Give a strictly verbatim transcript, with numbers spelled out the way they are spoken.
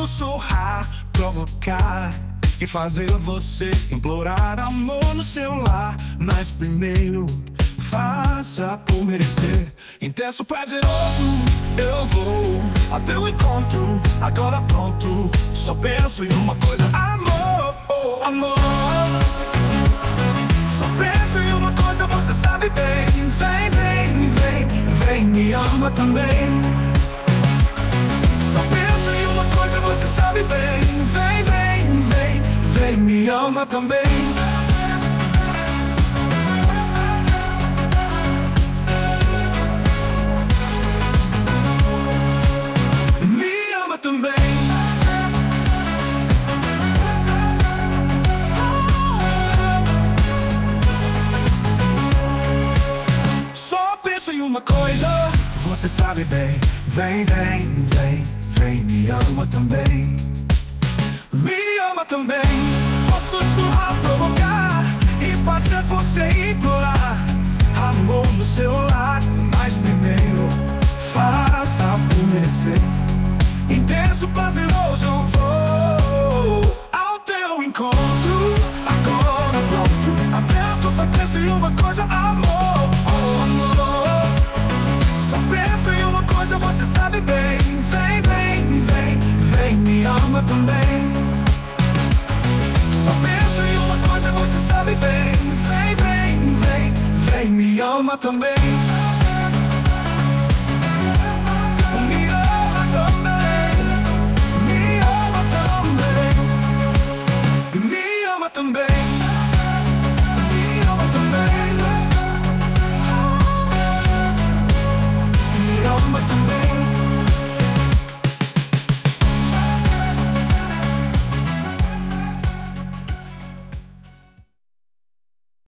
sussurrar, provocar e fazer você implorar amor no seu lar. Mas primeiro, faça por merecer. Intenso, prazeroso, eu vou a teu encontro, agora pronto. Só penso em uma coisa: amor, oh, amor. Só penso em uma coisa, você sabe bem. Vem, vem, vem, vem, me ama também. Só penso em uma coisa, você sabe bem. Vem, vem, vem, vem, me ama também. Em uma coisa, você sabe bem. Vem, vem, vem, vem, me ama também. Me ama também. Vou sussurrar, provocar e fazer você implorar amor no seu lar. Mas primeiro, faça por merecer. Intenso, prazeroso, eu vou ao teu encontro, agora pronto. Aberto, só penso em uma coisa: amor, oh, amor. Só penso em uma coisa, você sabe bem. Vem, vem, vem, vem, me ama também. Só penso em uma coisa, você sabe bem. Vem, vem, vem, vem, me ama também.